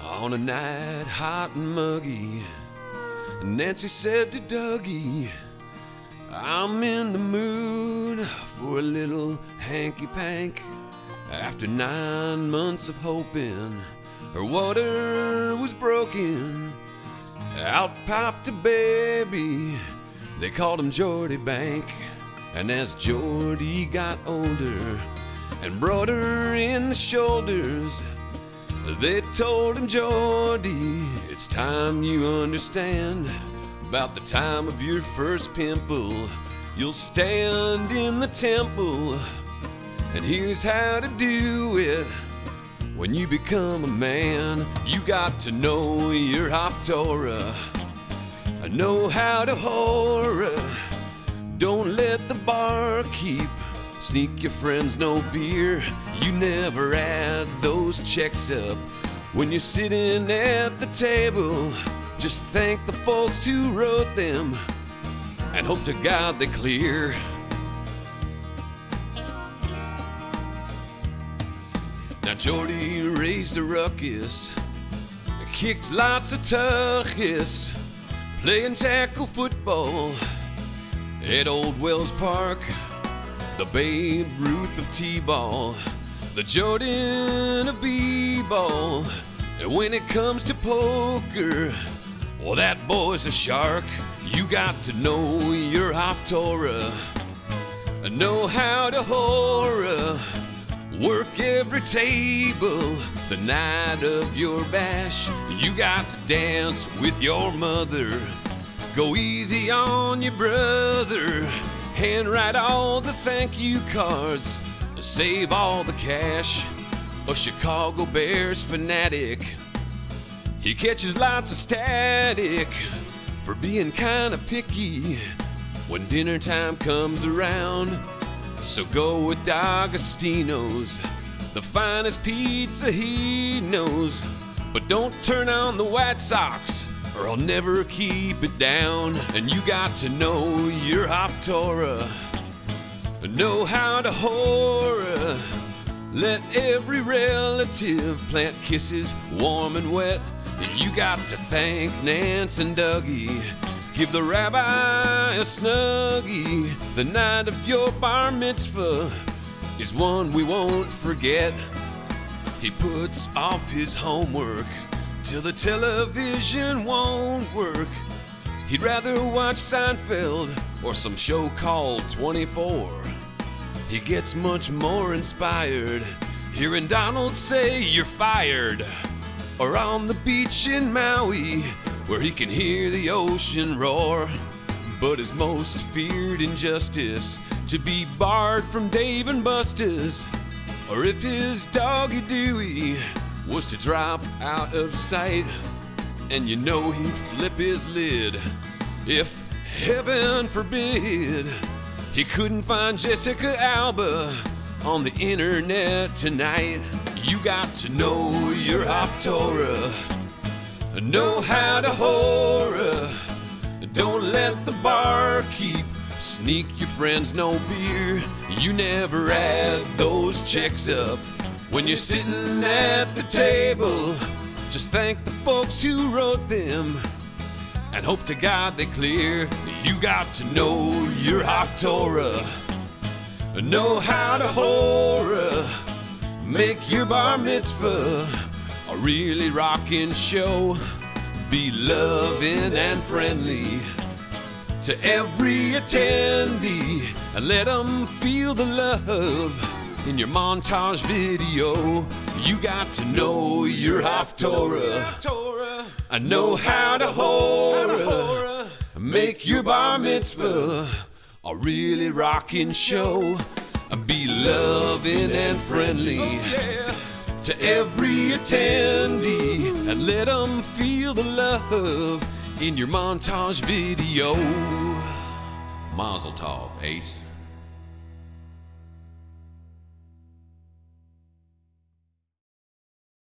On a night hot and muggy, Nancy said to Dougie, I'm in the mood for a little hanky-pank. After 9 months of hoping her water was broken, out popped a baby, they called him Geordie Bank. And as Geordie got older and broader in the shoulders, they told him, Geordie, it's time you understand. About the time of your first pimple, you'll stand in the temple. And here's how to do it. When you become a man, you got to know your Haftorah, know how to horror. Don't let the barkeep sneak your friends no beer. You never add those checks up when you're sitting at the table. Just thank the folks who wrote them and hope to God they clear. Now Geordie raised a ruckus, kicked lots of tuchus, playing tackle football at Old Wells Park, the Babe Ruth of T-ball, the Jordan of B-ball. And when it comes to poker, well, that boy's a shark. You got to know your Haftorah, know how to horror, work every table. The night of your bash, you got to dance with your mother. Go easy on your brother, handwrite all the thank you cards, save all the cash. A Chicago Bears fanatic, he catches lots of static for being kinda picky when dinner time comes around. So go with D'Agostino's, the finest pizza he knows. But don't turn on the White Sox, or I'll never keep it down. And you got to know your Haftorah, know how to horror. Let every relative plant kisses warm and wet. You got to thank Nance and Dougie, give the rabbi a snuggie. The night of your bar mitzvah is one we won't forget. He puts off his homework till the television won't work. He'd rather watch Seinfeld or some show called 24. He gets much more inspired hearing Donald say you're fired, or on the beach in Maui where he can hear the ocean roar. But his most feared injustice, to be barred from Dave and Buster's, or if his doggy Dewey was to drop out of sight. And you know he'd flip his lid if, heaven forbid, he couldn't find Jessica Alba on the internet tonight. You got to know your Haftorah, know how to horror. Don't let the barkeep sneak your friends no beer. You never add those checks up when you're sitting at the table. Just thank the folks who wrote them and hope to God they clear. You got to know your Haftorah, know how to horror. Make your bar mitzvah a really rockin' show. Be loving and friendly to every attendee, and let them feel the love in your montage video. You got to know your Haftorah, I know how to horror. Make your bar mitzvah a really rockin' show. Be loving and friendly to every attendee, and let them feel the love in your montage video. Mazel tov, Ace.